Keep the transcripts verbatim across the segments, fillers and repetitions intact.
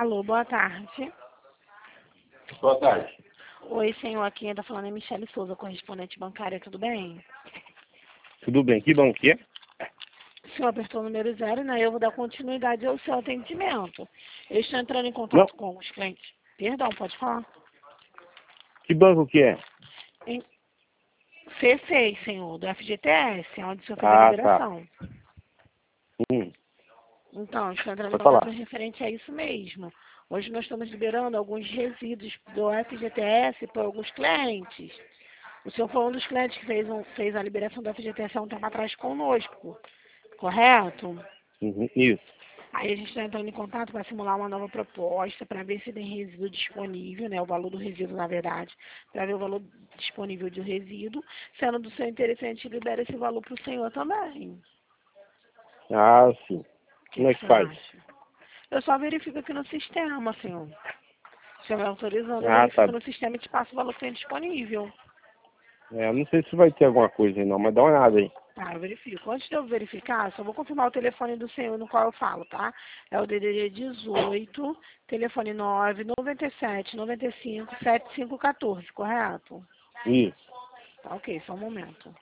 Alô, boa tarde. Boa tarde. Oi, senhor, aqui está falando é Michele Souza, correspondente bancária, tudo bem? Tudo bem, que banco que é? O senhor apertou o número zero, né? Eu vou dar continuidade ao seu atendimento. Eu estou entrando em contato Não. com os clientes. Perdão, pode falar? Que banco que é? Em C seis, senhor, do F G T S, onde o senhor fez a Ah, tá. liberação. Hum, Então, estou entrando em pode contato falar. referente a isso mesmo. Hoje nós estamos liberando alguns resíduos do F G T S para alguns clientes. O senhor foi um dos clientes que fez, um, fez a liberação do F G T S há um tempo atrás conosco, correto? Uhum, isso. Aí a gente está entrando em contato para simular uma nova proposta, para ver se tem resíduo disponível, né? O valor do resíduo, na verdade, para ver o valor disponível do resíduo. Sendo do seu interesse, a gente libera esse valor para o senhor também. Ah, sim. O que, Como é que que você faz? acha? Eu só verifico aqui no sistema, senhor. Se eu me autorizando, eu Ah, tá. verifico no sistema e te passo o valor que tem disponível. É, eu não sei se vai ter alguma coisa aí não, mas dá uma olhada aí. Tá, eu verifico. Antes de eu verificar, só vou confirmar o telefone do senhor no qual eu falo, tá? É o D D D dezoito, telefone nove nove sete nove cinco sete cinco um quatro, correto? Isso. Tá, ok, só um momento.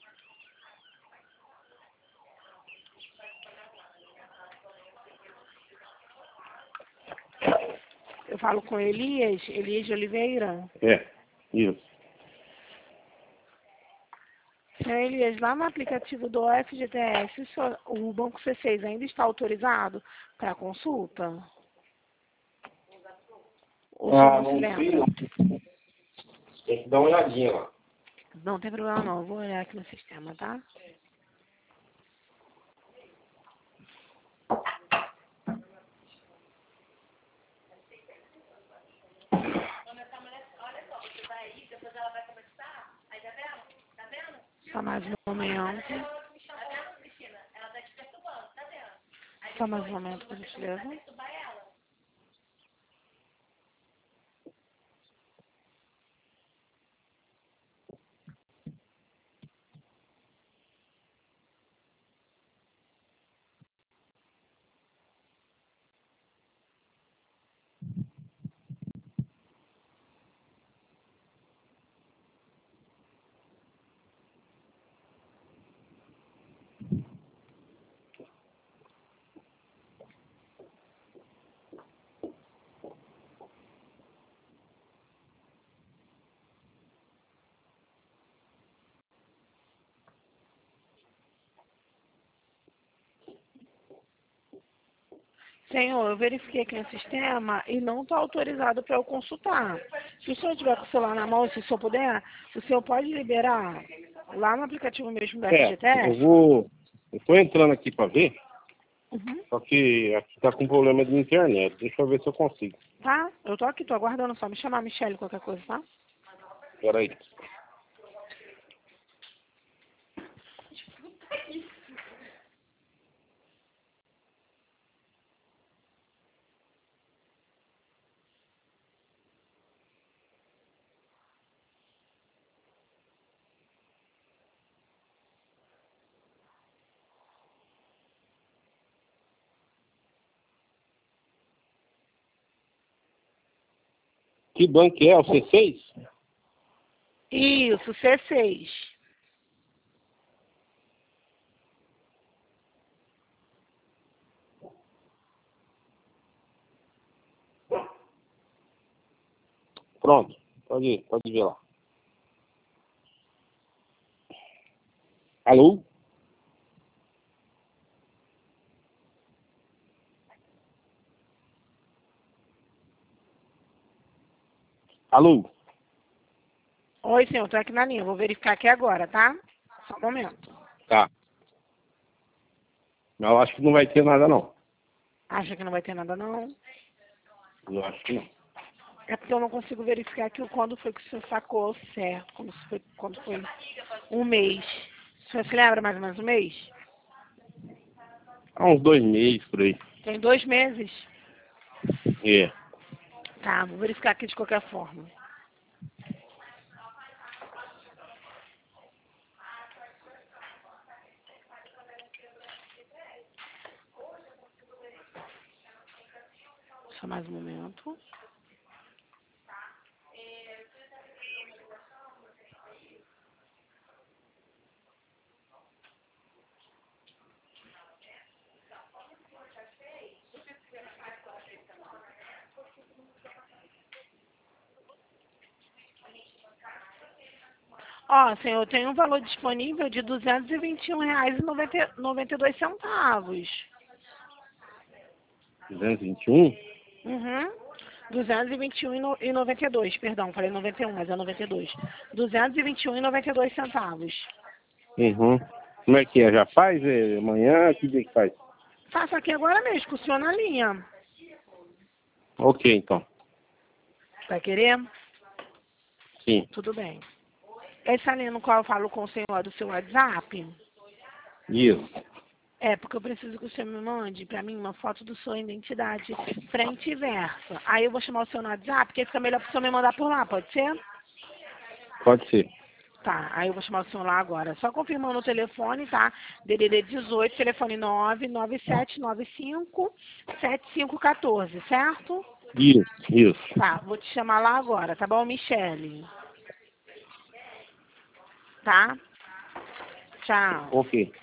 Eu falo com Elias, Elias de Oliveira. É, isso. Senhor Elias, lá no aplicativo do F G T S, o senhor- o Banco C seis ainda está autorizado para consulta? Ou o senhor Ah, não se não sei lembra? não. Tem que dar uma olhadinha lá. Não tem problema não, eu vou olhar aqui no sistema, tá? Só mais um momento. Só mais um momento, por gentileza. Senhor, eu verifiquei aqui no sistema e não está autorizado para eu consultar. Se o senhor tiver com o celular na mão, se o senhor puder, o senhor pode liberar lá no aplicativo mesmo da É, eu F G T S? vou... Eu tô entrando aqui pra ver, Uhum. só que aqui tá com problema de internet. Deixa eu ver se eu consigo. Tá? Eu tô aqui, tô aguardando só me chamar, Michele, qualquer coisa, tá? Espera aí. Que banco que é? O C seis? Isso, C seis. Pronto. Pode ir, pode ver lá. Alô? Alô? Oi, senhor, tô aqui na linha, vou verificar aqui agora, tá? Só um momento. Tá. Eu acho que não vai ter nada não. Acha que não vai ter nada, não? Eu acho que não. É porque eu não consigo verificar aqui quando foi que o senhor sacou certo, quando foi, quando foi um mês. O senhor se lembra mais ou menos um mês? Há uns dois meses por aí. Tem dois meses? É. Tá, vou verificar aqui de qualquer forma. Só mais um momento. Ó, senhor, eu tenho um valor disponível de duzentos e vinte e um reais e noventa e dois centavos. duzentos e vinte e um? Uhum. duzentos e vinte e um e noventa e dois, perdão, falei noventa e um, mas é noventa e dois. duzentos e vinte e um e noventa e dois centavos. Uhum. Como é que é? Já faz? É, amanhã? Que dia que faz? Faça aqui agora mesmo, com o senhor na linha. Ok, então. Vai querer? Sim. Tudo bem. Essa linha no qual eu falo com o senhor do seu WhatsApp? Isso. É, porque eu preciso que o senhor me mande pra mim uma foto da sua identidade, frente e versa. Aí eu vou chamar o senhor no WhatsApp, porque fica melhor pro senhor me mandar por lá, pode ser? Pode ser. Tá, aí eu vou chamar o senhor lá agora. Só confirmando o telefone, tá? D D D dezoito, telefone nove nove sete nove cinco sete cinco um quatro, certo? Isso, isso. Tá, vou te chamar lá agora, tá bom, Michele? Tá? Tchau. Ok.